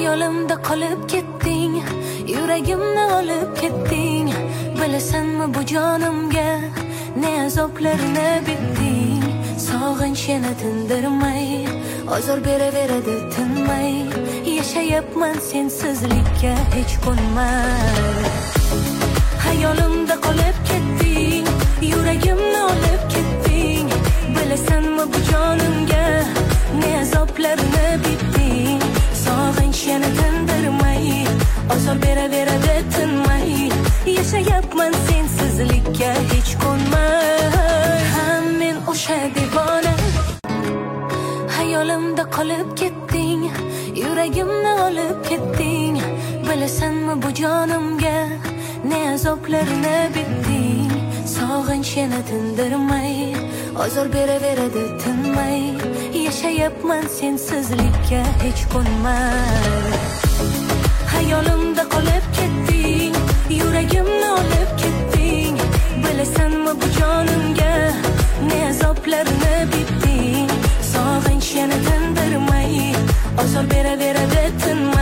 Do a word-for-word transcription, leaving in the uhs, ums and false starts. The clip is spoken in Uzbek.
Hayolimda qolib ketding, yuragimni olib ketding. Bilasanmi bu jonimga ne azoblarni bitding. Sog'inch yana tindirmay, ozor beraveradi tinmay. Yashayapman sensizlikka hech ko'nmay. Hayolimda qolib ketding, yuragimni olib ketding. Bilasanmi bu jonimga ne azoblarni bitding. Sog'inch yana tindirmay, ozor beraveradi tinmay. Yashayapman sensizlikka hech ko'nmay. Ham men o'sha devona. Hayolimda qolib ketding, yuragimni olib ketding. Bilasanmi bu jonimga ne azoblarni bitding. Sog'inch yana tindirmay, ozor beraveradi tinmay. Yashayapman sensizlikka hech ko'nmay. Hayolimda qolib ketding, yuragimni olib ketding. Bilasanmi bu jonimga ne azoblarni bitding. Sog'inch yana tindirmay, ozor beraveradi tinmay.